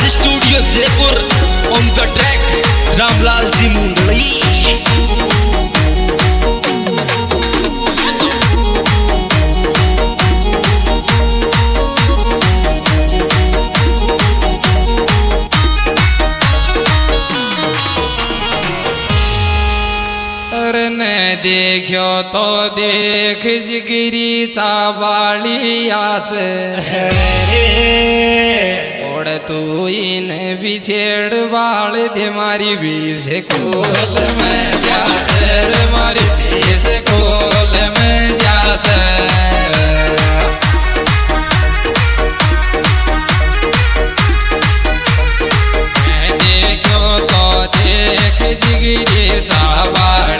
Studio Jaipur on the track Ramlal ji Mundli. ने देखो तो देख जिगरी चाबालियाच ओढ़ तू इन बिछेड़ बाल दे मारी बीस कोल में जासर मारी बीस कोल में जासर देखो तो देख जिगरी चाबाली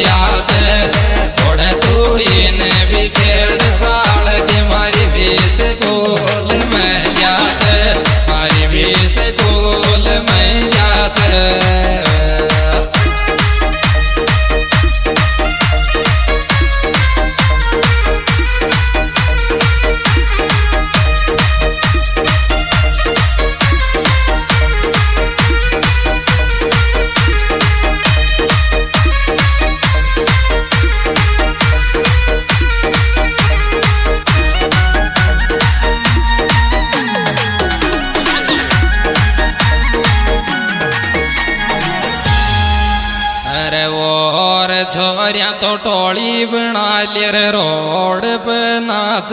छोरिया तो टोली बना लियर रोड पे नाच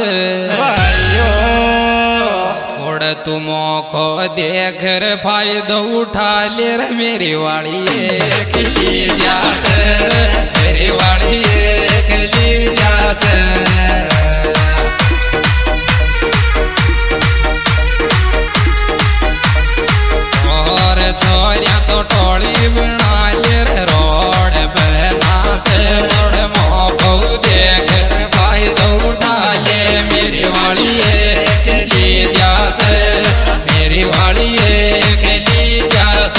उड़ तुम खो देख फायदा उठा लियर मेरी वाली एक ली जात मेरी वाली एक ली जात और छोरिया तो टोली बना लियर रोड पे देख फायदा उठा ले मेरी वाली एक ली जात मेरी वाली एक ली जात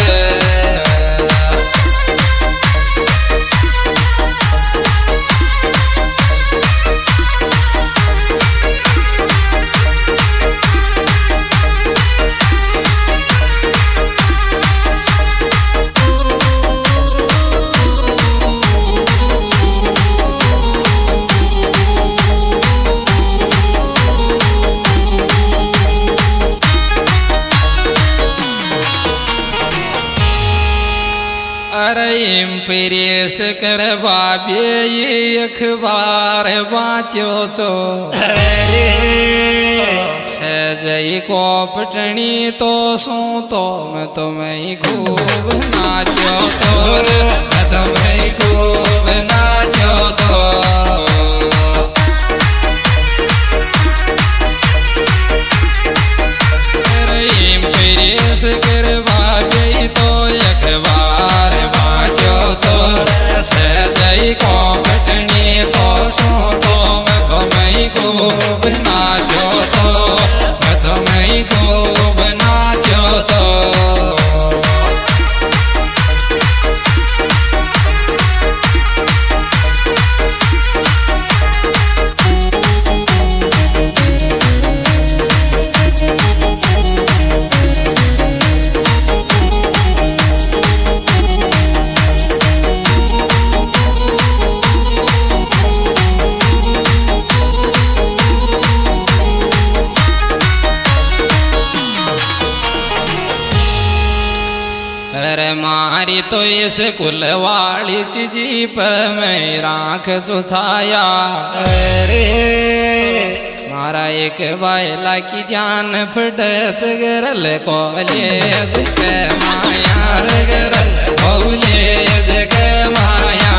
प्रेस कर बाबे ये अखबार बाँचो चो सजई को पटनी तो सो तो मैं तुम्हें खूब नाचो चोर मैं तुम्हें खूब नाचो चो प्रेस कर बाबे तो अखबार सजई को कटनी तो सो तो मैं तुम्हें खूब नाचो तो मैं तुम्हें खूब नाचो तो मारी तो इस कुल वाली जीप में राख चुछाया मारा एक बायला की जान फट गरल कॉलेज के माया गरल कॉलेज के माया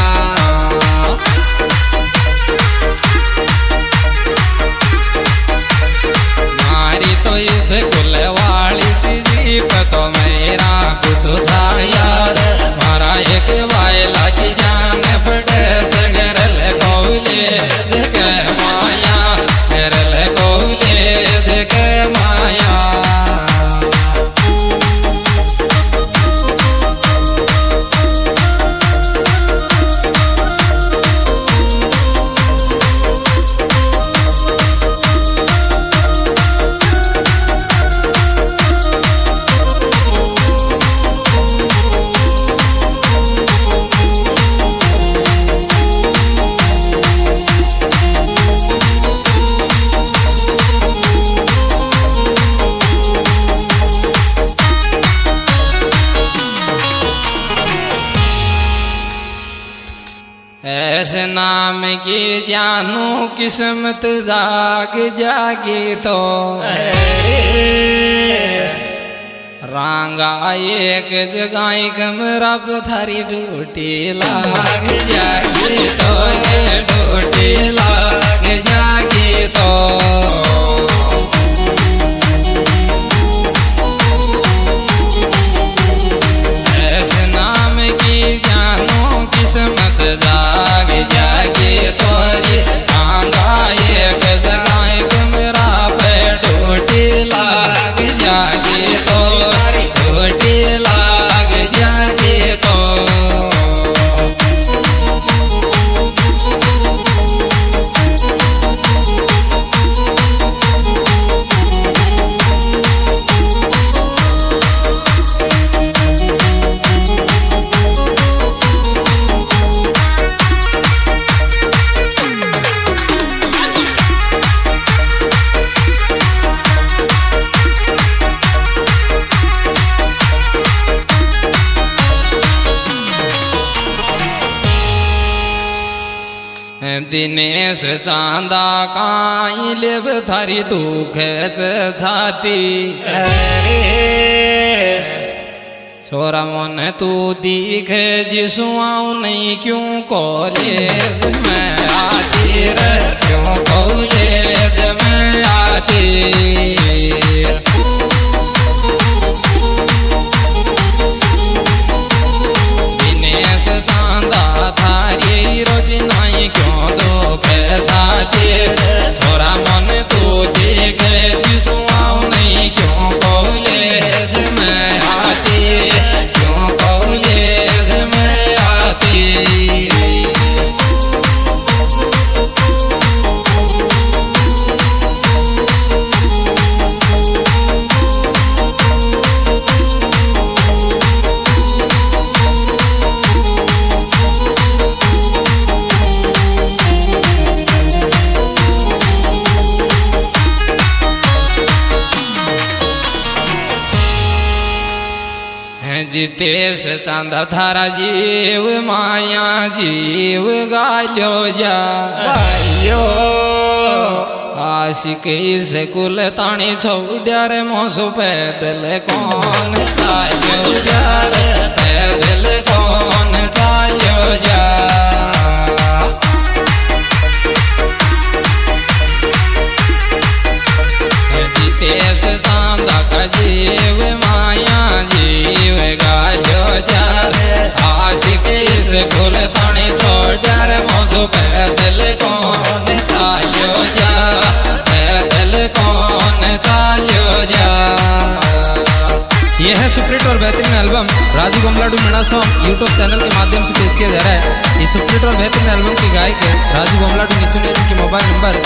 मारी तो इस कुल वाली जीप तो मेरा कुछ यार मारा एक वायला की जान फटे गरल कौले जग माया गरल कौले जग माया ऐसे नाम की जानू किस्मत जाग जागी तो रांगा एक जगह कमरा थारी ड्यूटी लाग जागी तो ड्यूटी लाग जागी तो ऐसे नाम की जानू किस्मत जाग जागी तोरी रांगा एक जगह कमरा पे ड्यूटी लाग जागी तो ड्यूटी लाग जागी तो दिनेश चांदा काई लेब थारी दुख छाती छोरा मन तू दिख जिसु आऊ नहीं क्यों कॉलेज में आती रे क्यों कॉलेज में आती दिनेश चांदा थारी रोज नहीं क्यों दुख छाती छोरा मन तू दिख जिसु आऊ नहीं क्यों कॉलेज में आती क्यों कॉलेज में आती जितेश चांदा थारा जीव माया जीव गालो जा आशिक इस कुल ताणी छोड़ रे मोसु पैदल कौन चालो जा रे पैदल कौन चालो जा जितेश चांदा का जीव माया जीव गालो जा आशिक इस कुल ताणी छोड़ रे मोसु पैदल कौन चालो जा पैदल कौन चालो जा। यह है सुपरहिट और बेहतरीन album Raju Gamladu Meena song YouTube channel के माध्यम से पेश किया जा रहा है। इस सुपरहिट और बेहतरीन एल्बम के गायक है राजू गमलाडू नीचे के मोबाइल नंबर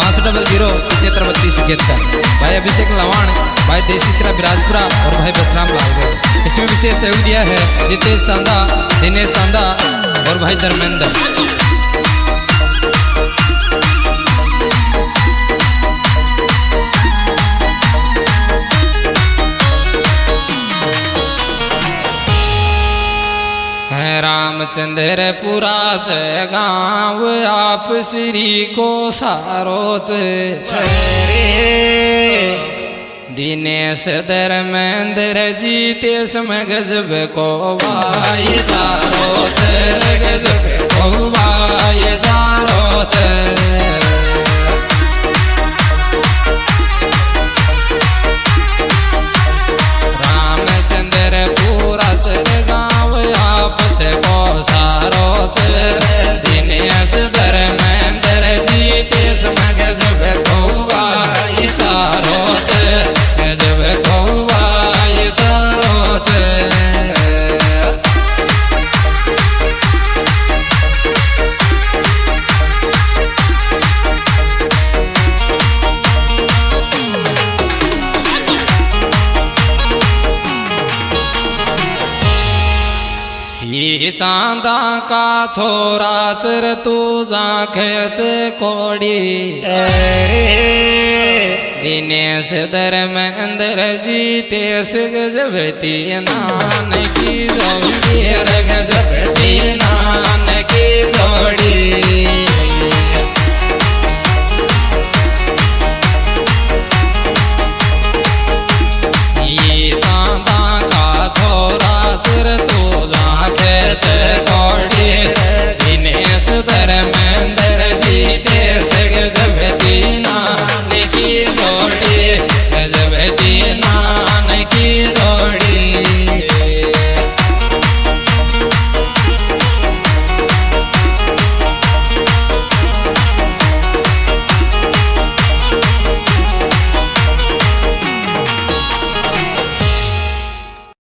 5200 भाई अभिषेक लवाण, भाई देसी सिरा बिराजपुरा और भाई बसराम लाल। इसमें विशेष सहयोग दिया है जितेश चांदा, दिनेश चांदा और भाई धर्मेंद्र। रामचंद्रपुरा से गाँव आप श्री को सारोच दिनेश धर्मेंद्र जीतेश में गजब को भाई चारोच गजब को भाई चारोच। रामचंद्रपुरा से गाँव आपस को सारोच दिनेश धर्मेंद्र जीतेश में गजब को भाई चारोच गजब को भाई चारोच। ही चांदा का छोरा चर तुझा खेच कोडी दिनेश धर्मेंद्र जीतेश गजबती नान की जौतीर